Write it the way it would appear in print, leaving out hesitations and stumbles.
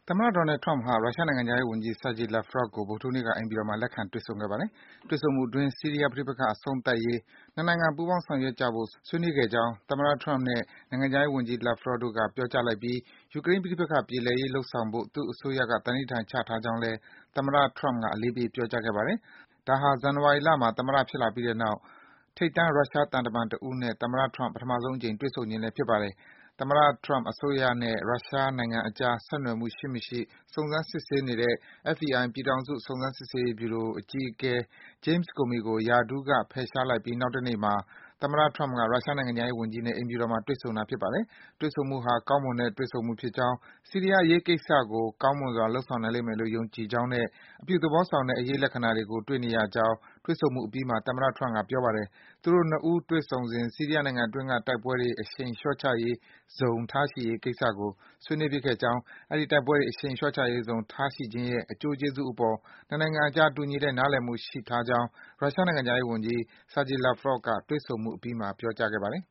သမ္မတ Donald Trump ဟာ ရုရှားနိုင်ငံခြားရေးဝန်ကြီး Sergey Lavrov ကို ဗုဒ္ဓဟူးနေ့က အိမ်ဖြူတော်မှာ လက်ခံတွေ့ဆုံခဲ့ပါတယ်။ တွေ့ဆုံမှုအတွင်း ဆီးရီးယားပဋိပက္ခအဆုံးသတ်ရေး နှစ်နိုင်ငံ ပူးပေါင်းဆောင်ရွက်ကြဖို့ ဆွေးနွေးခဲ့ကြောင်း သမ္မတ Trump နဲ့ နိုင်ငံခြားရေးဝန်ကြီး Lavrov တို့က ပြောကြားလိုက်ပြီး ယူကရိန်းပဋိပက္ခ ပြေလည်ရေးလုပ်ဆောင်ဖို့ သူ့အစိုးရက သန္နိဋ္ဌာန်ချထားကြောင်းလည်း သမ္မတ Trump က အလေးပေး ပြောကြားခဲ့ပါတယ်။ ဒါဟာ ဇန်နဝါရီလမှာ သမ္မတဖြစ်လာပြီးတဲ့နောက် ထိပ်တန်း ရုရှားသံတမန်တဦးနဲ့ သမ္မတ Trump ပထမဆုံးအကြိမ် တွေ့ဆုံခြင်းလည်း ဖြစ်ပါတယ်။ သမ္မတ Trump အစိုးရနဲ့ ရုရှားနိုင်ငံအကြား ဆက်နွယ်မှု ရှိမရှိ စုံစမ်းစစ်ဆေးနေတဲ့ FBI ပြည်ထောင်စု စုံစမ်းစစ်ဆေးရေးဗျူရို အကြီးအကဲ James Comey ကို ရာထူးက ဖယ်ရှားလိုက်ပြီး နောက်တနေ့မှာ သမ္မတ Trump က ရုရှားနိုင်ငံခြားရေးဝန်ကြီးနဲ့ အိမ်ဖြူတော်မှာ တွေ့ဆုံတာ ဖြစ်ပါတယ်။ တွေ့ဆုံမှုဟာ ကောင်းမွန်တဲ့ တွေ့ဆုံမှုဖြစ်ကြောင်း၊ ဆီးရီးယားအရေးကိစ္စကို ကောင်းမွန်စွာ လုပ်ဆောင်နိုင်လိမ့်မယ်လို့ ယုံကြည်ကြောင်းနဲ့ အပြုသဘောဆောင်တဲ့ အရိပ်လက္ခဏာတွေကို တွေ့နေရကြောင်း တွေ့ဆုံမှုအပြီးမှာ သမ္မတ Trump က ပြောပါတယ်။ သူတို့ ၂ ဦး တွေ့ဆုံစဉ် ဆီးရီးယားနိုင်ငံအတွင်းက တိုက်ပွဲတွေ အရှိန်လျော့ချရေးဇုံ ထားရှိရေးကိစ္စကို ဆွေးနွေးဖြစ်ခဲ့ကြောင်း၊ အဲဒီ တိုက်ပွဲတွေ အရှိန်လျော့ချရေးဇုံ ထားရှိခြင်းရဲ့ အကျိုးကျေးဇူးအပေါ် နှစ်နိုင်ငံအကြား တူညီတဲ့ နားလည်မှုရှိထားကြောင်း ရုရှားနိုင်ငံခြားရေးဝန်ကြီး Sergey Lavrov က တွေ့ဆုံမှုအပြီးမှာ ပြောကြားခဲ့ပါတယ်